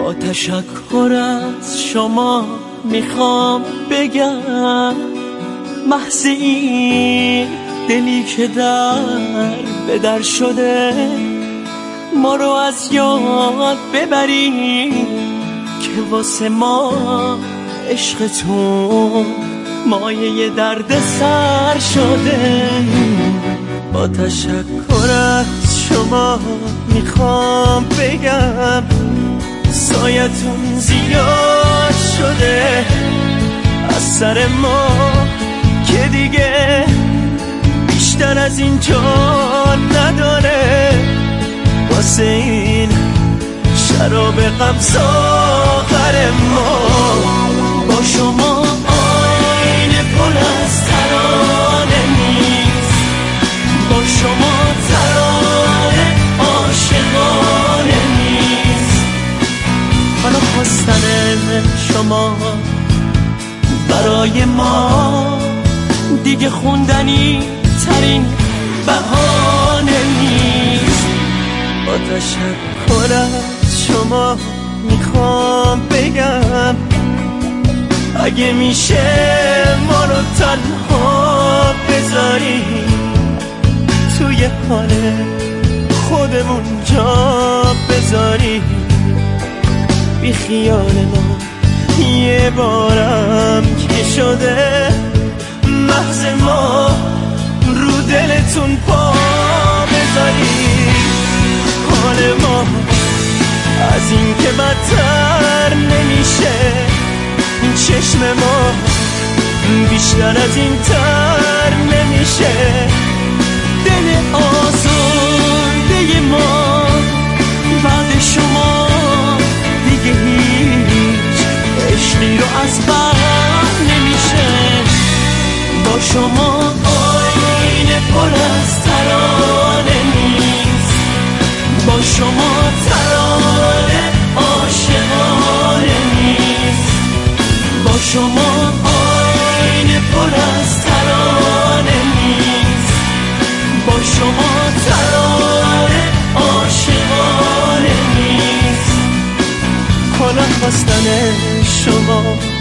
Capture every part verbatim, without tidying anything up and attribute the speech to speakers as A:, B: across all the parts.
A: با تشکر از شما میخوام بگم محض این دلی که در به در شده ما رو از یاد ببری که واسه ما عشقتون مایه درد سر شده. با تشکر از شما میخوام بگم سایتون زیاد شده از سر ما که دیگه بیشتر از اینجا نداره. واسه این شراب غم ساغر ما با شما آینه پر از ترانه نیست، با شما ترانه عاشقانه نیست. حالا خواستن شما برای ما دیگه خوندنی ترین بهانه نیست. با تشکر از شما میخوام بگم اگه میشه ما رو تنها بذاری توی حال خودمون جا بذاری، بی خیال ما یه بارم که شده محض ما رو دلتون پا بذاری. حال ما از این که بدتر نمیشه، چشم ما بیشتر از این تر نمیشه. دل آزرده ما بعد شما دیگه هیچ عشقی رو از بر نمیشه. با شما آینه پر از ترانه نیست، با شما ترانه عاشقانه نیست. با شما آینه پر از ترانه نیست، با شما ترانه عاشقانه نیست. حالا خواستن شما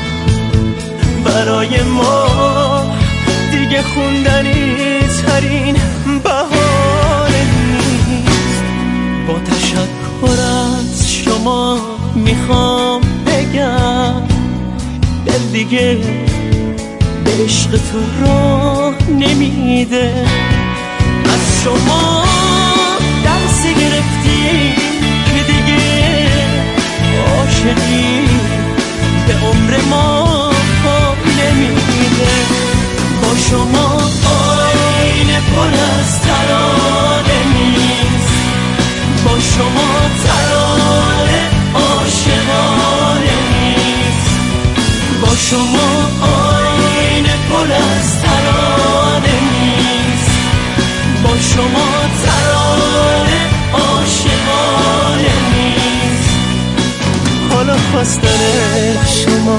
A: برای ما دیگه خوندنی ترین بهانه نیست. با تشکر از شما میخوام بگم دل دیگه به عشق تو راه نمیده. از شما درس گرفتی که دیگه عاشقی به عمر ما پا نمیده. با شما آینه پر از ترانه نیست، با شما ترانه عاشقانه نیست. با شما آینه پر از ترانه نیست، با شما ترانه عاشقانه نیست. حالا خواستن شما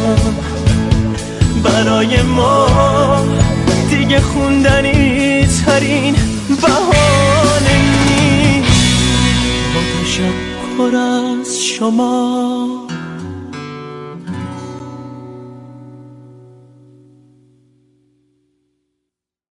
A: برای ما دیگه خوندنی ترین بهانه نیست. با تشکر از شما